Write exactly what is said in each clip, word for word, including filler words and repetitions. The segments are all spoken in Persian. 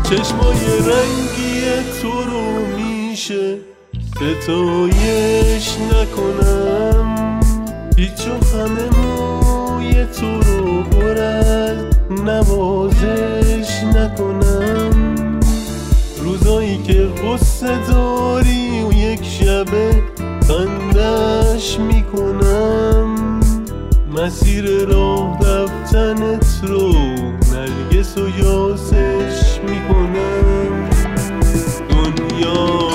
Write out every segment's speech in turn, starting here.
چشمای رنگی تو رو میشه ستایش نکنم، هیچ و همه موی تو رو پر از نوازش نکنم. روزایی که غصه داری و یک شبه خندش میکنم، مسیر راه رفتنت رو نرگس و یاسش میکنم. دنیا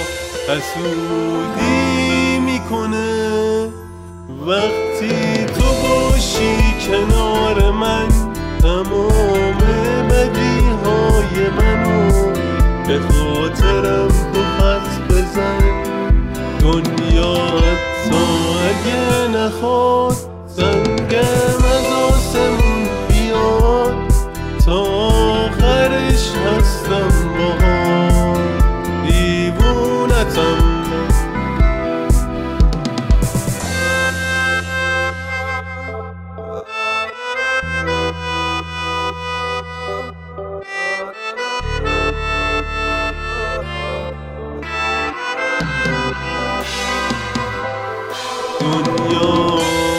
حسودی میکنه وقتی تو باشی کنار من، تمام بدیهای منو به خاطرم تو خط بزن. دنیا حتی اگه نخواد سنگم از آسمون بیاد، تا آخرش هستم باهات، دیوونتم. دنیا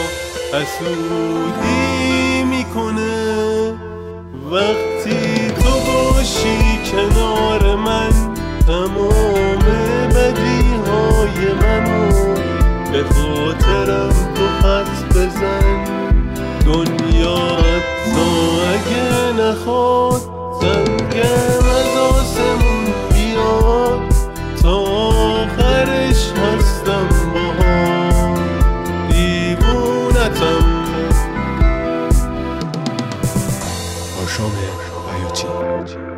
حسودی میکنه وقتی تو باشی کنار من، تمام بدیهای منو به خاطرم تو خط بزن. دنیا حتی اگه نخواد سنگم از آسمون بیاد، تا آخرش هستم باهات، دیوونتم. آرشام حیاتی.